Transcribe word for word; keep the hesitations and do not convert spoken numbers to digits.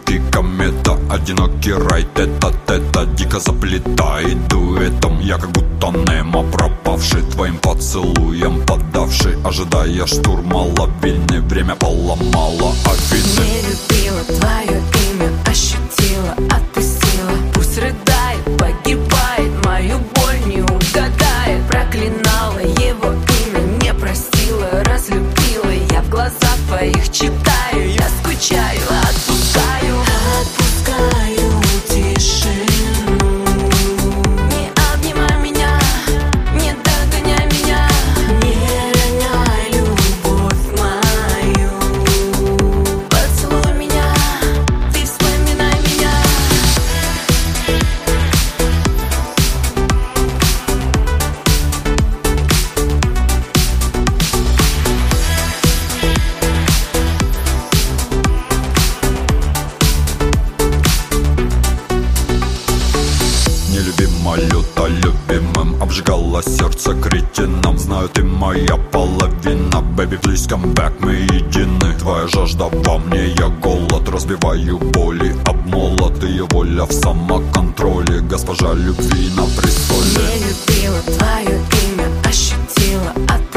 Одинокий комета, одинокий рай, тета-тета дико заплетает дуэтом. Я как будто Немо пропавший, твоим поцелуем поддавший, ожидая штурма лавины. Время поломало обиды. Не любила твое имя, ощутила, отпустила. Пусть рыдает, погибает, мою боль не угадает. Проклинала его имя, не простила, разлюбила. Я в глазах твоих читаю, я скучаю, отпускаю. Отпускаю тишину. Не обнимай меня, не догоняй меня, не роняй любовь мою. Поцелуй меня, ты вспоминай меня. Нелюбима, люто любимым, обжигала сердце кретином. Знаю, ты моя половина, baby, please come back, мы едины. Твоя жажда во мне, я голод, разбиваю боли об молот. Ее воля в самоконтроле, госпожа любви на престоле. Не любила твое имя, ощутила, отпустила.